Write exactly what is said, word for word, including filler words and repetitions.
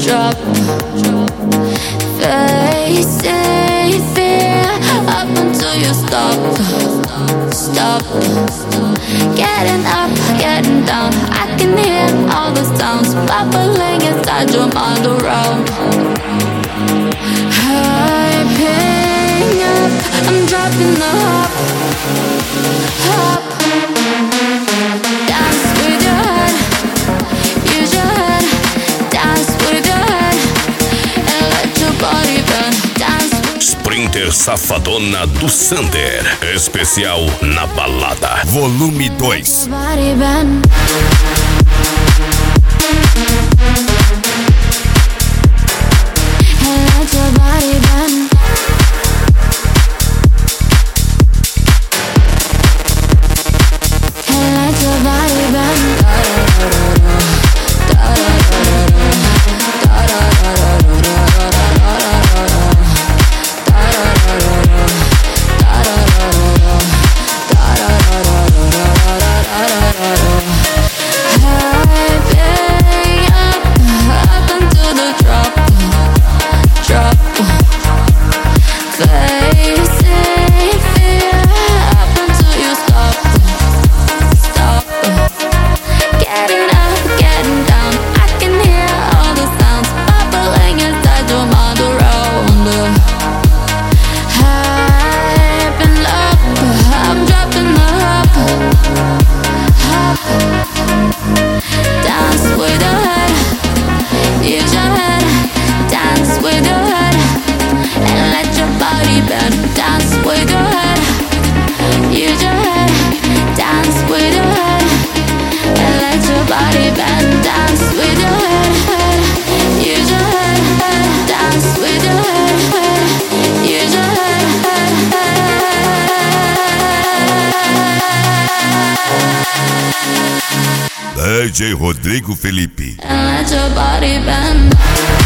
drop. Facing fear up until you stop. Stop. Getting up, getting down. I can hear all the sounds bubbling inside your mind around. Hyping up, I'm dropping the hop. Hop. Dance with your head. Use your head. Dance with your head. And let your body burn. Dance. Sprinter Safadona do Sander. Especial na balada. Volume dois. Body burn. And let your body burn. And let your body burn. D J Rodrigo Felipe. And let your body bend.